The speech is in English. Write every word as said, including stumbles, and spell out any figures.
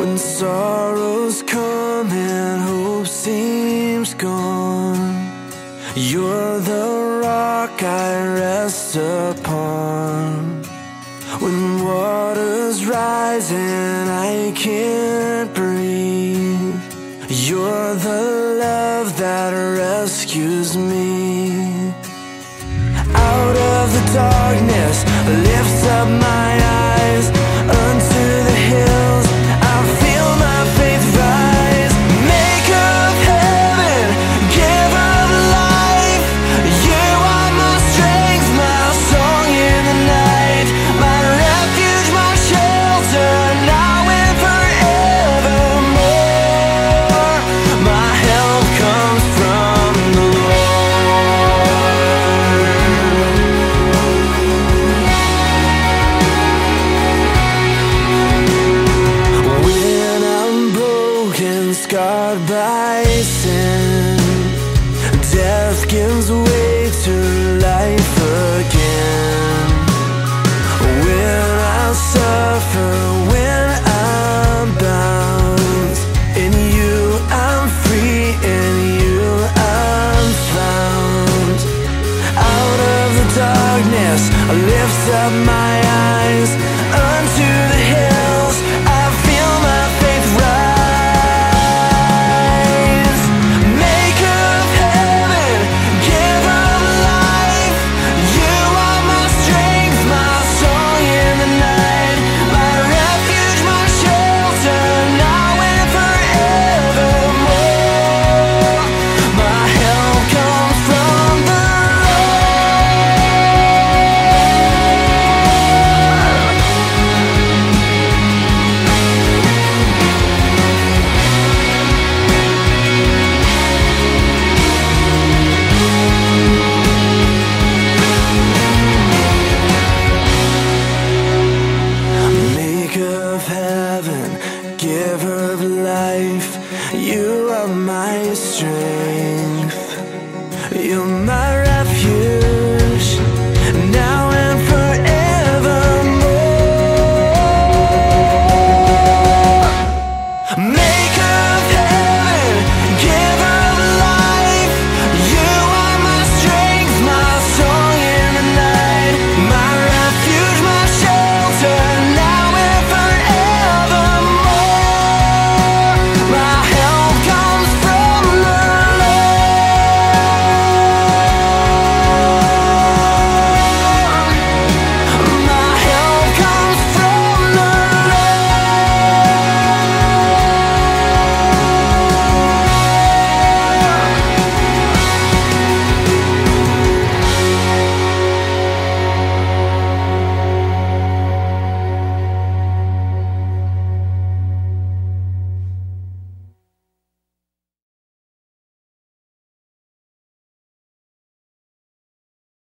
When sorrows come and hope seems gone, you're the rock I rest upon. When waters rise and I can't breathe, you're the love that rescues me. Out of the darkness lifts up my eyes unto the hills. I feel my faith rise. Maker of heaven, giver of life, you are my strength, my song in the night, my refuge, my shelter, now and forevermore. My help comes from the scarred by sin, death gives way to life again. When I suffer, when I'm bound, in you I'm free, in you I'm found. Out of the darkness I lift up my eyes unto the hills. I feel my faith rise. Giver of life, you